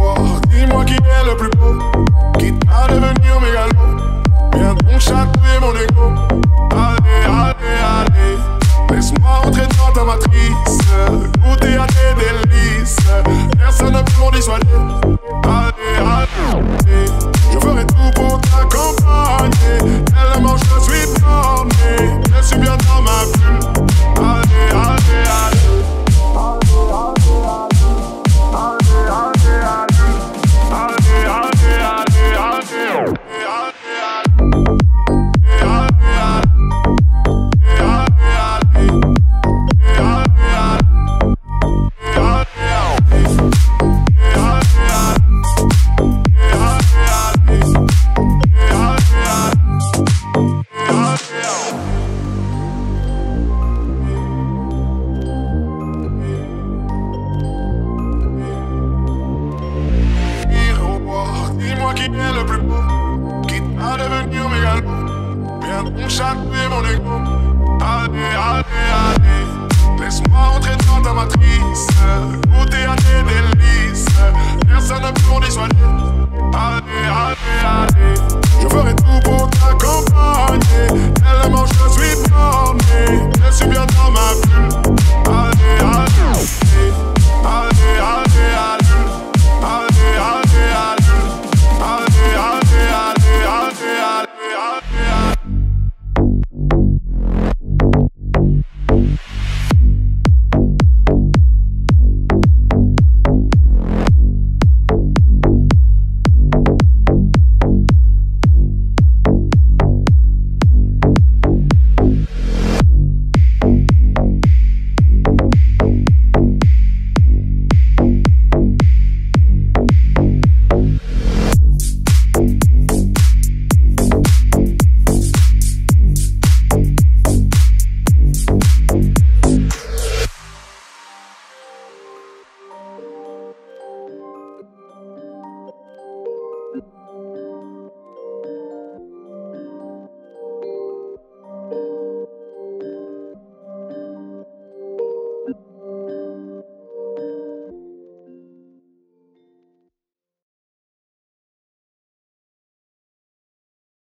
Miroir, dis-moi qui est le plus beau, quitte à devenir mégalo. Viens donc chatouiller mon ego. Allez, allez, allez, laisse-moi entrer dans ta matrice, goûter à tes délices. Personne ne peut m'en dissuader. Allez, allez, je ferai tout pour t'accompagner. Tellement je suis borné, je suis bien dans ma bulle. Allez, allez, allez. Dis-moi qui est le plus beau, quitte à devenir mégalo. Viens donc chatouiller mon ego. Allez, allez, allez, laisse-moi entrer dans ta matrice, goûter à tes délices. Personne ne peut m'en dissuader. Allez, allez, allez, je ferai tout pour t'accompagner. Tellement je suis borné, je suis bien dans ma bulle.